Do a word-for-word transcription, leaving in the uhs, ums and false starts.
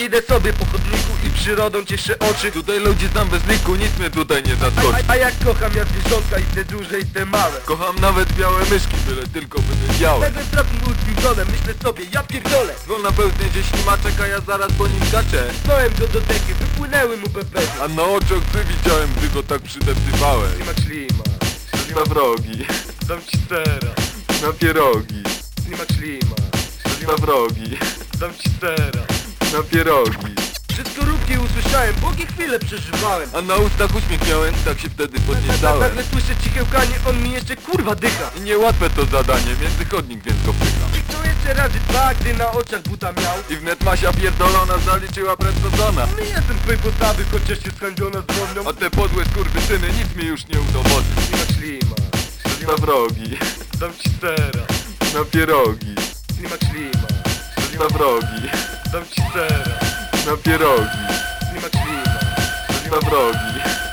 Idę sobie po chodniku i przyrodą cieszę oczy. Tutaj ludzi znam bez liku, nic mnie tutaj nie zaskoczy. A, a jak kocham ja zwierzątka i te duże i te małe. Kocham nawet białe myszki, byle tylko będę białe. Nagle trafił ultrazwonem, myślę sobie, ja pierdolę. Dzwon napełznie ślimaczek, a ja zaraz po nim skaczę. Wstałem do doteki, wypłynęły mu pepery. A na oczy łzy widziałem, gdy go tak przydeptywałem. Ślimak, ślimak, Na wrogi, dam ci sera. na pierogi, Ślimak, ślimak, na wrogi, dam ci sera. na pierogi. Wszystko równie usłyszałem, błogie chwile przeżywałem. A na ustach uśmiech miałem, tak się wtedy podniecałem. Nagle słyszę cichełkanie, on mi jeszcze kurwa dycha. I niełatwe to zadanie, między chodnik więc go pycha. I to jeszcze razy dwa, gdy na oczach buta miał. I wnet Masia pierdolona zaliczyła prędkodzona. Nie jestem twojej postawy, chociaż się skończona z drobną. A te podłe skurwysyny nic mi już nie udowodni. Ślimak, ślimak, Na wrogi, dam ci sera. na pierogi, Ślimak, ślimak, na wrogi, dam ci sera. na pierogi, Ślimak, ślimak, na wrogi.